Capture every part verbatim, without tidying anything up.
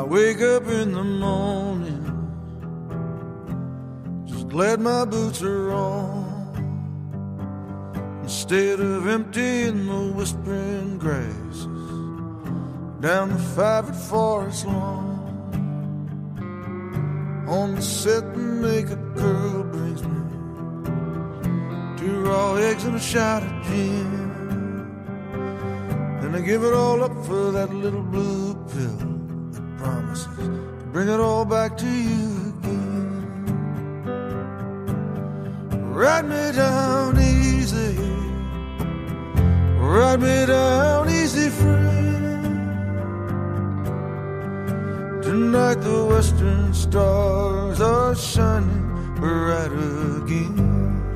wake up in the morning, just glad my boots are on. Instead of emptying the whispering grasses down the five-foot forest lawn, on the set the makeup girl brings me two raw eggs and a shot of gin. Then I give it all up for that little blue pill that promises to bring it all back to you again. Ride me down easy, ride me down easy, friend. Tonight the western stars are shining bright again.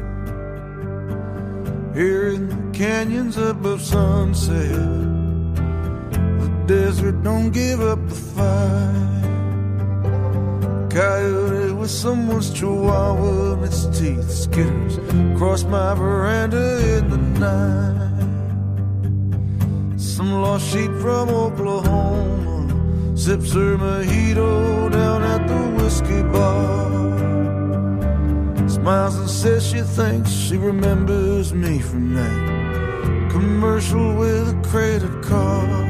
Here in the canyons above sunset, the desert don't give up the fight. Coyote with someone's chihuahua in its teeth skitters across my veranda in the night. Some lost sheep from Oklahoma sips her mojito down at the whiskey bar, smiles and says she thinks she remembers me from that commercial with a credit card.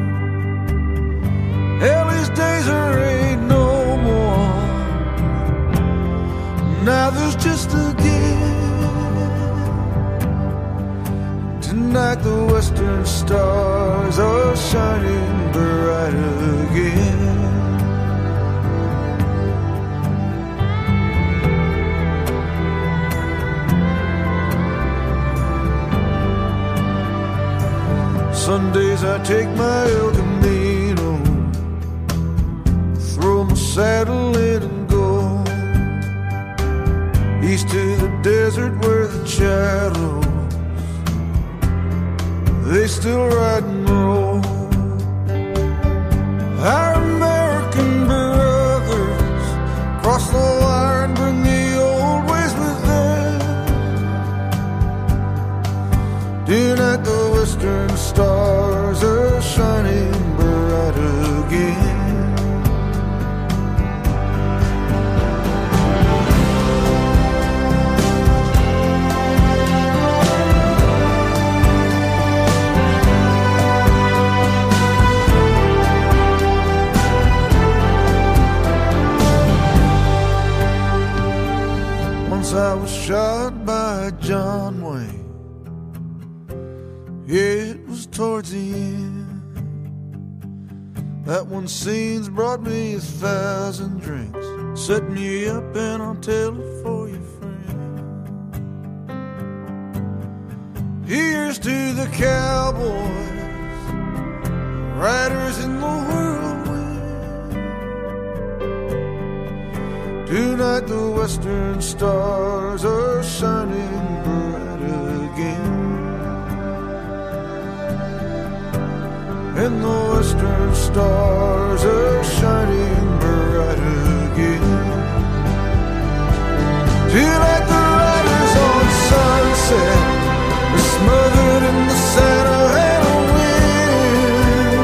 Hell, these days there ain't no more. Now there's just a gift. Tonight the western stars are shining bright again. Sundays I take my El Camino, throw my saddle in and go east to the desert where the shadows, they still ride and roll. Our American brothers cross the line, bring the old ways with them. Tonight the western stars are shining bright again. Once I was shot by John Wayne. Yeah, it was towards the end. That one scene's brought me a thousand drinks. Set me up and I'll tell it for you, friend. Here's to the cowboys, riders in the whirlwind. Tonight the western stars are shining bright again. And the western stars are shining bright again. Tonight the riders on sunset are smothered in the Santa Ana wind.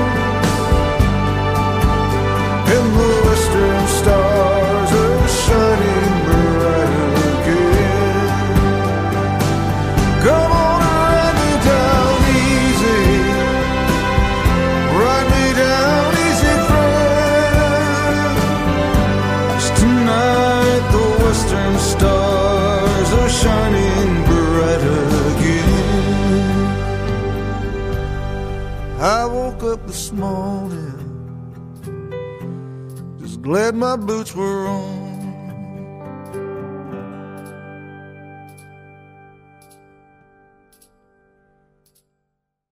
And the western stars are shining bright again. Come on. Stars are shining bright again. I woke up this morning, just glad my boots were on.